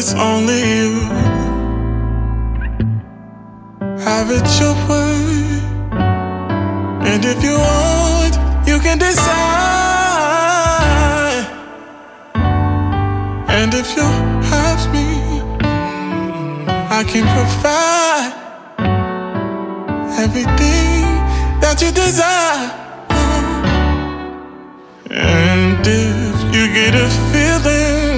it's only you. Have it your way, and if you want, you can decide. And if you have me, I can provide everything that you desire. And if you get a feeling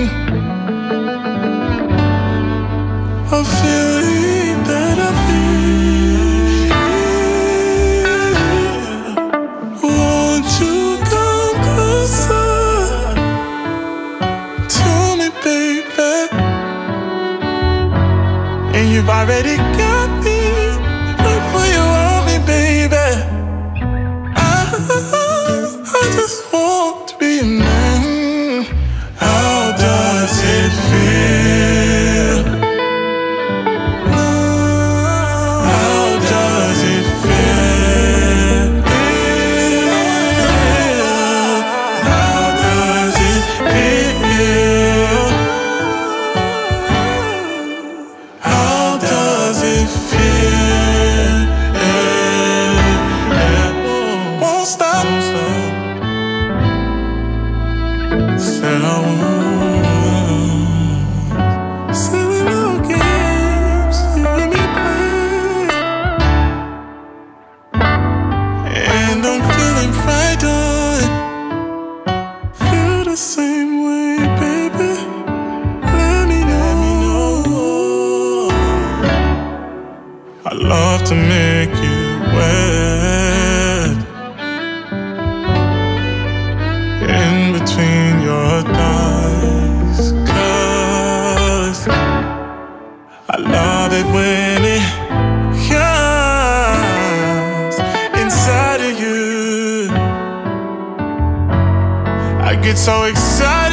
that I feel, won't you come closer to me, baby? And you've already got me right where you want me, baby. I just want to be a man. How does it feel? How does it feel? How does it feel? How does it feel? Won't stop. Said I won't. Silly little games you and me play, and I'm feeling frightened. Feel the same way, baby. Let me know. I love to make you wet in between your thighs, 'cause I love it when it comes inside of you. I get so excited